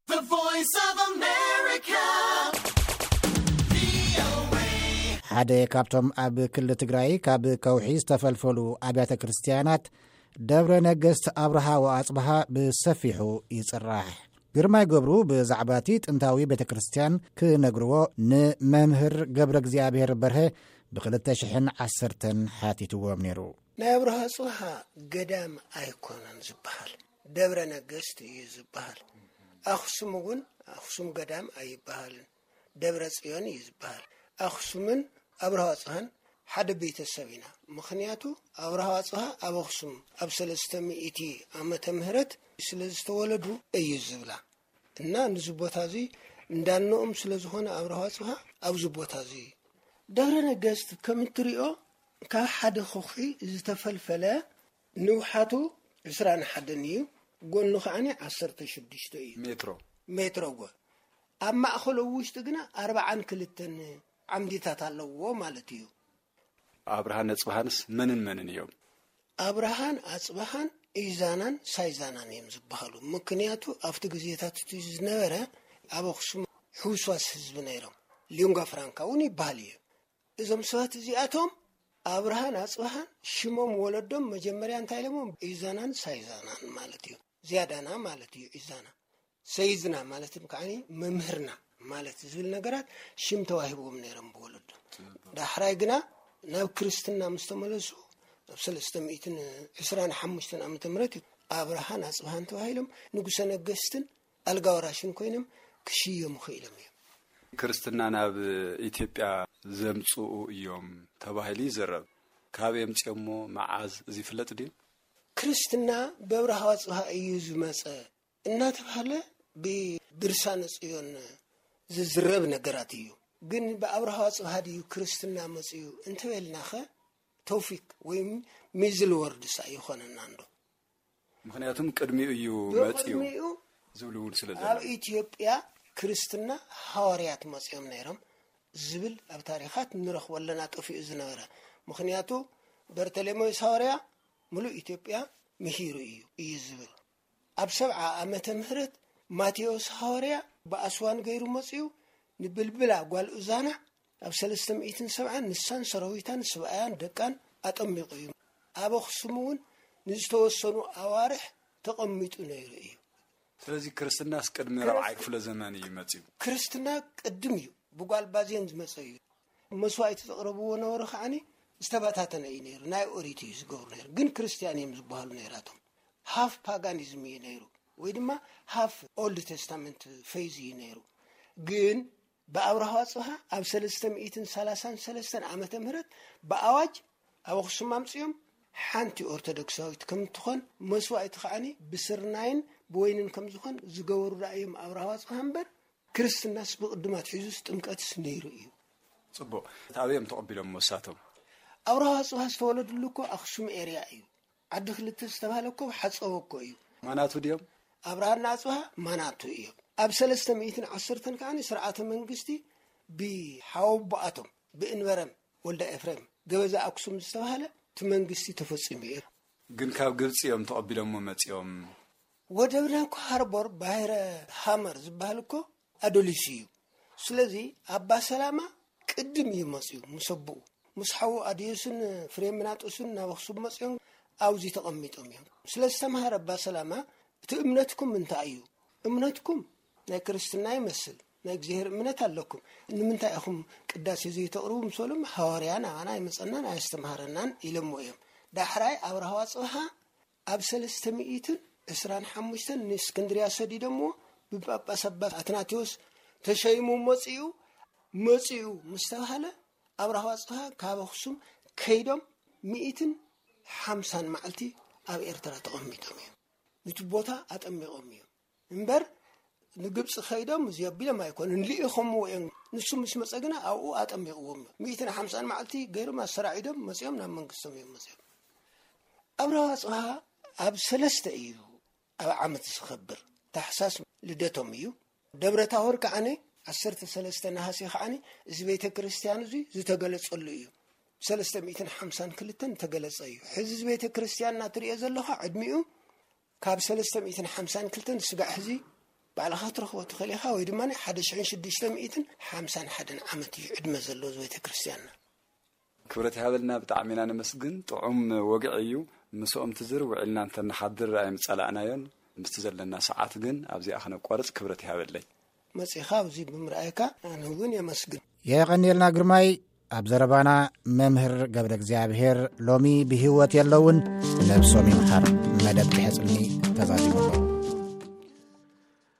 The Voice of America. ሓደ ካብቶም ኣብ ክልል ትግራይ ካብ ከውሒ ዝተፈልፈሉ ኣብያተ ክርስቲያናት ደብረ ነገስት ኣብርሃ ወኣጽብሃ ብሰፊሑ ይጽራሕ። ግርማይ ገብሩ ብዛዕባ እቲ ጥንታዊ ቤተ ክርስቲያን ክነግርዎ ንመምህር ገብረ እግዚኣብሔር በርሀ ብ2010 ሓቲትዎም ነይሩ። ናይ ኣብርሃ ወኣጽብሃ ገዳም ኣይኮነን ዝበሃል ደብረ ነገስት እዩ ዝበሃል። ኣኽሱም እውን ኣኽሱም ገዳም ኣይበሃልን ደብረ ጽዮን እዩ ዝበሃል። ኣኽሱምን ኣብርሃ ወኣጽብሃን ሓደ ቤተሰብ ኢና። ምክንያቱ ኣብርሃ ወኣጽብሃ ኣብ ኣኽሱም ኣብ 300 ዓመተ ምህረት ስለ ዝተወለዱ እዩ ዝብላ እና ንዚ ቦታ እዚ እንዳንኦም ስለ ዝኾነ ኣብርሃ ወኣጽብሃ ኣብዚ ቦታ እዚ ደብረ ነገስት ከም እትሪኦ ካብ ሓደ ኾኺ ዝተፈልፈለ ንውሓቱ 21 እዩ። ጎኑ ከዓኒ 16 እዩ ሜትሮ ጎ ኣብ ማእኸሉ ውሽጢ ግና 42 ዓምዲታት ኣለዎ ማለት እዩ። ኣብርሃን ኣጽብሃንስ መንን እዮም? ኣብርሃን ኣጽብሃን ኢዛናን ሳይዛናን እዮም ዝበሃሉ። ምክንያቱ ኣብቲ ግዜታት ዝነበረ ኣብ ኣኽሱም ሕውስዋስ ህዝቢ ነይሮም። ሊንጓ ፍራንካ እውን ይበሃል እዩ። እዞም ሰባት እዚኣቶም ኣብርሃን ኣጽብሃን ሽሞም ወለዶም መጀመርያ እንታይ ኢሎሞም? ኢዛናን ሳይዛናን ማለት እዩ። ዝያዳና ማለት እዩ። ኢዛና ሰይዝና ማለት ከዓኒ መምህርና ማለት ዝብል ነገራት ሽም ተዋሂቦም ነይሮም ብወለዶም። ዳሕራይ ግና ናብ ክርስትና ምስተመለሱ ኣብ 325 ዓመተ ምህረት ኣብርሃን ኣጽብሃን ተዋሂሎም ንጉሰ ነገስትን ኣልጋ ወራሽን ኮይኖም ክሽየሙ ኽኢሎም እዮም። ክርስትና ናብ ኢትዮጵያ ዘምጽኡ እዮም ተባሂሉ ይዘረብ። ካበይ ምጽሞ መዓዝ እዚ ፍለጥ ድዩ? ክርስትና በኣብርሃ ወኣጽብሃ እዩ ዝመጸ እናተባሃለ ብድርሳነ ጽዮን ዝዝረብ ነገራት እዩ። ግን በኣብርሃ ወኣጽብሃ ድዩ ክርስትና መጽዩ እንተበልናኸ ተውፊቅ ወይ ሚዝል ወርድሳ ይኾነና እንዶ። ምክንያቱም ቅድሚኡ እዩ መጽዩ ዝብሉውን ስለዘለ ኣብ ኢትዮጵያ ክርስትና ሐዋርያት መጽዮም ነይሮም ዝብል ኣብ ታሪኻት ንረኽበለና ጠፊኡ ዝነበረ። ምክንያቱ በርተሎሜዎስ ሐዋርያ ሙሉእ ኢትዮጵያ ምሂሩ እዩ ዝብል። ኣብ 70 ዓመተ ምህረት ማቴዎስ ሐዋርያ በኣስዋን ገይሩ መጽዩ ንብልብላ ጓል ኡዛና ኣብ 370 ንሳን ሰራዊታን ሰብኣያን ደቃን ኣጠሚቑ እዩ። ኣብ ኣኽሱም እውን ንዝተወሰኑ ኣዋርሕ ተቐሚጡ ነይሩ እዩ። ስለዚ ክርስትናስ ቅድሚ 4ይ ክፍለ ዘመን እዩ መጽዩ። ክርስትና ቅድም እዩ ብጓል ባዜን ዝመጸ እዩ። መስዋዕቲ ተቕረብዎ ነበሩ ከዓኒ ዝተባታተነ እዩ ነይሩ። ናይ ኦሪት እዩ ዝገብሩ ነይሩ። ግን ክርስቲያን እዮም ዝበሃሉ ነይራቶም። ሃፍ ፓጋኒዝም እዩ ነይሩ ወይ ድማ ሃፍ ኦልድ ቴስታመንት ፌዝ እዩ ነይሩ። ግን በኣብርሃ ወኣጽብሃ ኣብ 333 ዓመተ ምህረት በኣዋጅ ኣብ ኣኽሱም ኣምጽዮም ሓንቲ ኦርቶዶክሳዊት ከም ትኾን መስዋዕቲ ከዓኒ ብስርናይን ብወይንን ከም ዝኾን ዝገበሩ ራእዮም ኣብርሃ ወኣጽብሃ እምበር ክርስትናስ ብቅድማት ሒዙስ ጥምቀትስ ነይሩ እዩ። ጽቡቕ ታበዮም ተቐቢሎም ወሳቶም ኣብርሃ ወኣጽብሃ ዝተወለዱሉ እኮ ኣኽሱም ኤርያ እዩ። ዓዲ ክልተ ዝተባሃለ እኮ ሓፀወ እኮ እዩ። ማናቱ ድዮም? ኣብርሃና ኣጽብሃ ማናቱ እዮም። ኣብ 310 ከዓኒ ስርዓተ መንግስቲ ብሓወቦኣቶም ብእንበረም ወልዳ ኤፍሬም ገበዛ ኣክሱም ዝተባሃለ እቲ መንግስቲ ተፈጺሙ እዩ። ግን ካብ ግብጽ እዮም ተቐቢሎም መጽዮም። ወደብና እኮ ሃርቦር ባሕረ ሃመር ዝበሃል እኮ ኣዶሊስ እዩ። ስለዚ ኣባ ሰላማ ቅድም እዩ መጽዩ ሙሰብኡ ሙስሓው ኣዲዮስን ፍሬምናጦስን ናብ ኣኽሱም መጽዮም ኣብዚ ተቐሚጦም እዮም። ስለዝተምሃረ ኣባ ሰላማ እቲ እምነትኩም እንታይ እዩ? እምነትኩም ናይ ክርስትና ይመስል ናይ እግዚአብሔር እምነት ኣለኩም ንምንታይ ኢኹም ቅዳሴ ዘይተቕርቡ ምስሎም ሐዋርያን ኣና ይመጸናን ኣስተምሃረናን ኢሎም እዮም። ዳሕራይ ኣብርሃ ወኣጽብሃ ኣብ 325 ንእስክንድርያ ሰዲዶሞ ብጳጳስ ኣባ አትናቴዎስ ተሸይሙ መጽዩ ምስተባሃለ ኣብርሃ ወኣጽብሃ ካብ ኣኽሱም ከይዶም 150 መዓልቲ ኣብ ኤርትራ ተቐሚጦም እዮም። ነቲ ቦታ ኣጠሚቖም እዮም እምበር ንግብጽ ከይዶም ዝየቢሎም ኣይኮኑን ልኢኹም ወይም ንሱ ምስ መጸግና ኣብኡ ኣጠሚቕዎም 150 መዓልቲ ገይሮም ኣሰራዒዶም መጽዮም ናብ መንግስቶም እዮም መጽዮም። ኣብርሃ ወኣጽብሃ ኣብ 3 እዩ ኣብ ዓመት ዝኽብር ታሕሳስ ልደቶም እዩ። ደብረ ታቦር ከዓኒ 13 ነሐሴ ከዓኒ እዚ ቤተ ክርስቲያን እዚ ዝተገለጸሉ እዩ። 352 ተገለጸ እዩ። ሕዚ ቤተ ክርስቲያን እናትሪኦ ዘለኹ ዕድሚኡ ካብ 352 ስጋዕ ሕዚ ባዕልኻ ትረኽቦ ትኽእል ኢኻ ወይ ድማ 1651 ዓመት እዩ ዕድመ ዘለዎ ቤተ ክርስቲያንና ክብረት ይሃበልና ብጣዕሚ ኢና ነመስግን ጥዑም ወግዒ እዩ ምስኦም ትዝር ውዕልና እንተናሓድር ኣይምፀላእናዮን ምስቲ ዘለና ሰዓት ግን ኣብዚኣ ክነቋርፅ ክብረት ይሃበለይ መጽኻ ኣብዚ ብምርኣይካ ኣነ እውን የመስግን የቐኒልና ግርማይ ኣብ ዘረባና መምህር ገብረ እግዚአብሔር ሎሚ ብህይወት የለውን ነብሶም ይምሓር መደብ ክሕፅልኒ ተዛዚሙ